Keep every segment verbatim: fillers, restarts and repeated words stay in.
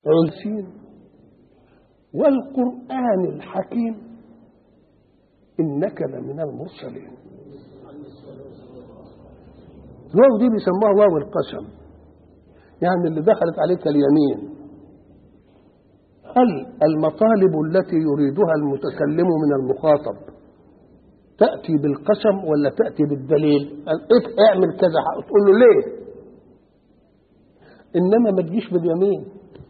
عزين والقرآن الحكيم إنك لمن المرسلين. الواو دي بيسموها واو القسم، يعني اللي دخلت عليك اليمين. هل المطالب التي يريدها المتكلم من المخاطب تأتي بالقسم ولا تأتي بالدليل؟ اعمل كذا تقول له ليه، إنما ما تجيش باليمين.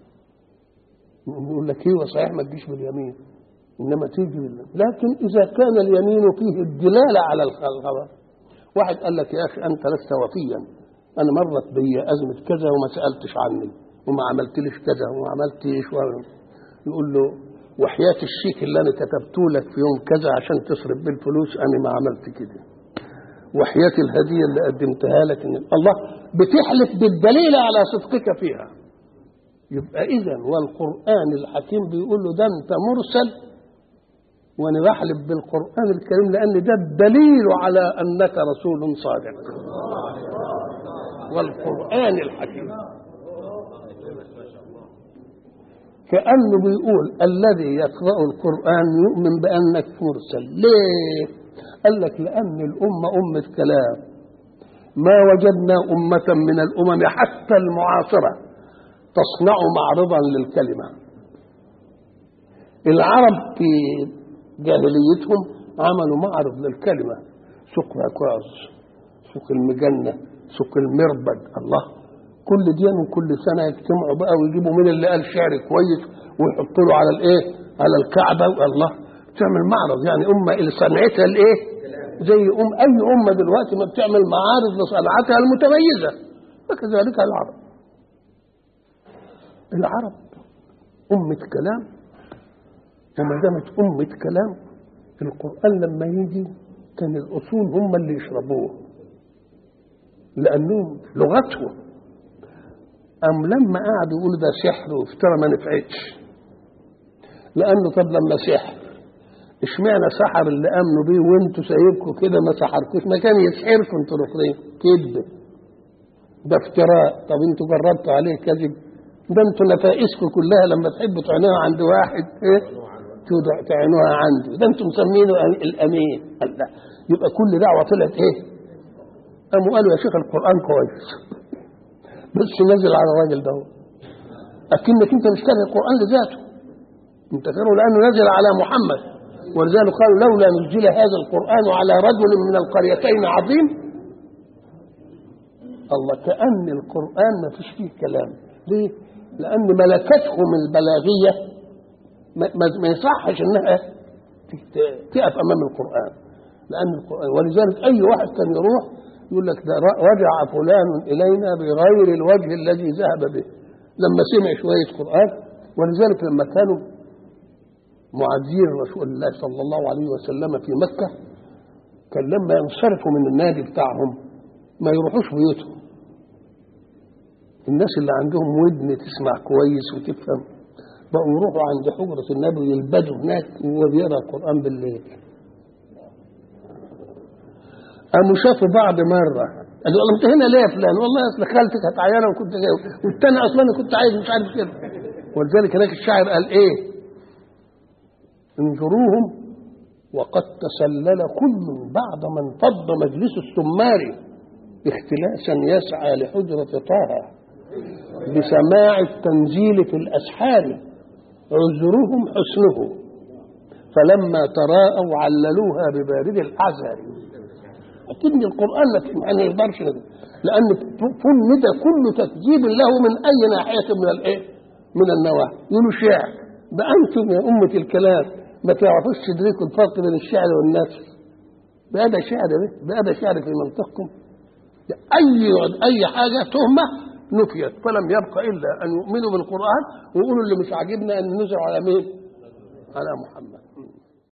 يقول لك ايوه صحيح ما تجيش باليمين، إنما تيجي بالله. لكن إذا كان اليمين فيه الدلالة على الخبر، واحد قال لك يا أخي أنت لست وفيا، أنا مرت بي أزمة كذا وما سألتش عني وما عملتليش كذا وما عملتيش، يقول له وحياة الشيك اللي أنا كتبته لك في يوم كذا عشان تصرف بالفلوس أنا ما عملت كده، وحياة الهدية اللي قدمتها لك إن الله بتحلف بالدليل على صدقك فيها. يبقى إذن والقرآن الحكيم بيقول له ده أنت مرسل، وأنا بحلف بالقرآن الكريم لأن ده الدليل على أنك رسول صادق. والقرآن الحكيم كأنه بيقول الذي يقرأ القرآن يؤمن بأنك مرسل. ليه؟ قال لك لأن الأمة أمة كلام، ما وجدنا أمة من الأمم حتى المعاصرة تصنع معرضا للكلمة. العرب في جاهليتهم عملوا معرض للكلمة، سوق الأكواز، سوق المجنة، سوق المربد. الله، كل دين وكل سنة يجتمعوا بقى ويجيبوا من اللي قال شعر كويس ويحطوا له على الايه، على الكعبة. الله، تعمل معرض، يعني أمة اللي صنعتها الايه، زي أم أي أمة دلوقتي ما بتعمل معارض لصنعتها المتميزة، وكذلك العرب. العرب أمة كلام، وما دامت أمة كلام القرآن لما يجي كان الأصول هم اللي يشربوه لأنهم لغتهم. أم لما قعدوا يقولوا ده سحر وافترى ما نفعتش، لأنه طب لما سحر اشمعنى سحر اللي آمنوا بيه وانتوا سايبكم كده ما سحركوش؟ ما كان يسحركم انتوا الاخرين. كذب، ده افتراء. طب انتوا جربتوا عليه كذب؟ ده انتوا نفائسكم كلها لما تحبوا تعينوها عند واحد ايه تعينوها عنده، ده انتوا مسمينه الامين. لا، يبقى كل دعوه طلعت ايه؟ قاموا قالوا يا شيخ القران كويس بس نزل على الراجل ده، اكنك انت مش كاره القران لذاته، انت كاره لانه نزل على محمد. ولذلك قالوا لولا نزل هذا القران على رجل من القريتين عظيم. الله، كأن القران ما فيش فيه كلام. ليه؟ لأن ملكتهم البلاغية ما يصحش إنها تقف أمام القرآن، لأن القرآن. ولذلك أي واحد كان يروح يقول لك ده رجع فلان إلينا بغير الوجه الذي ذهب به لما سمع شوية قرآن. ولذلك لما كانوا معادين رسول الله صلى الله عليه وسلم في مكة، كان لما ينصرفوا من النادي بتاعهم ما يروحوش بيوتهم. الناس اللي عندهم ودن تسمع كويس وتفهم بقوا يروحوا عند حجرة النبي ويلبدوا هناك وهو بيقرأ القرآن بالليل. قاموا شافوا بعض مرة قالوا والله انت هنا ليه يا فلان؟ والله اصل خالتك كانت عيانة وكنت جاي، والتاني اصلا انا كنت عايز مش عارف كده. ولذلك هناك الشاعر قال ايه؟ انظروهم وقد تسلل كل بعد من فض مجلس السمار اختلاسا يسعى لحجرة طه بسماع التنزيل في الأسحار عذرهم حسنه فلما تراءوا عللوها ببارد الأعذار. لكن القرآن ما يقدرش، لأن فند كل تكذيب له من أي ناحية من الإيه؟ من النواحي. يقولوا شعر، ده أنتم يا أمة الكلام ما تعرفوش تدركوا الفرق بين الشعر والنثر. بهذا شعر بهذا شعر في منطقكم. أي أي حاجة تهمة نفيت، فلم يبقى إلا أن يؤمنوا بالقرآن ويقولوا اللي مش عاجبنا أن ننزل على مين؟ على محمد.